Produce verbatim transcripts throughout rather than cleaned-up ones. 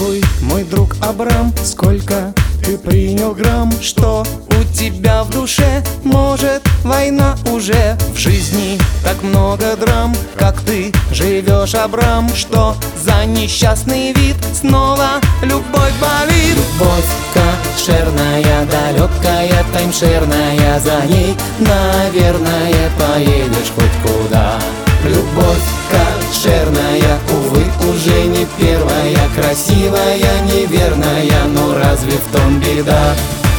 Скажи, мой друг Абрам, сколько ты принял грамм? Что у тебя в душе? Может, война уже? В жизни так много драм. Как ты живешь, Абрам? Что за несчастный вид? Снова любовь болит. Любовь кошерная, далекая, таймшерная. За ней, наверное, поедешь хоть куда. Любовь кошерная, увы, уже не первая. Красивая, неверная, но разве в том беда?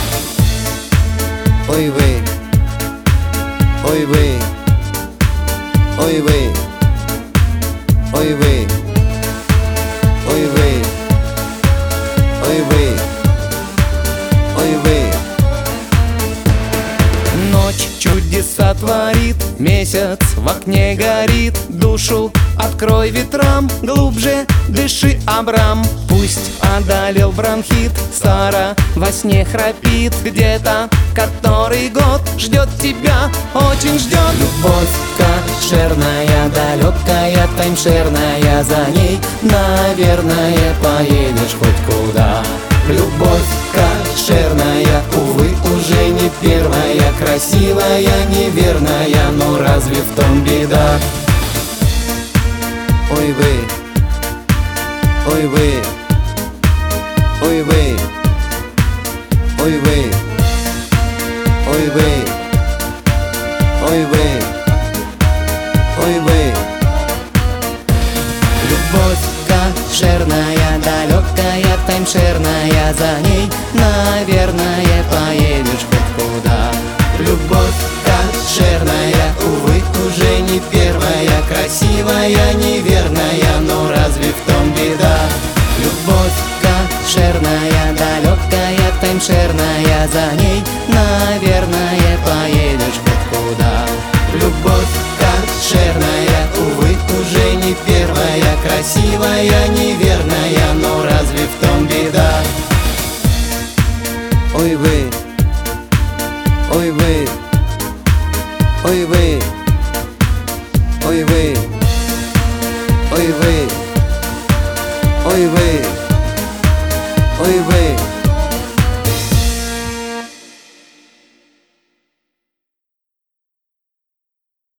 Ой вы, ой вы, ой вы, ой вы, ой вы, ой вы, ой вы. Ночь чудеса творит, месяц в окне горит. Душу открой ветрам, глубже дыши, Абрам. Пусть одолел бронхит, Сара во сне храпит. Где-то который год ждет тебя, очень ждет. Любовь кошерная, далекая, таймшерная. За ней, наверное, поедешь хоть куда. Любовь кошерная, увы, уже не первая. Красивая, неверная, но разве в том беда? Ой вы, ой вы, ой вы, ой вы, ой вы, ой вы, ой вы. Любовь кошерная, далекая, таймшерная. За ней, наверное, поедешь